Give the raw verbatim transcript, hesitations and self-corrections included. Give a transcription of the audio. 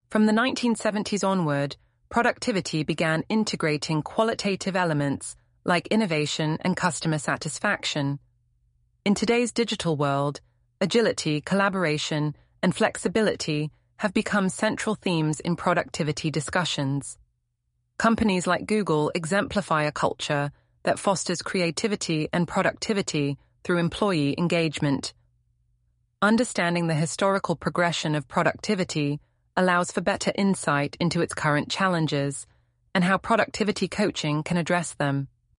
From the nineteen seventies onward, productivity began integrating qualitative elements like innovation and customer satisfaction. In today's digital world, agility, collaboration, and flexibility have become central themes in productivity discussions. Companies like Google exemplify a culture that fosters creativity and productivity through employee engagement. Understanding the historical progression of productivity allows for better insight into its current challenges and how productivity coaching can address them.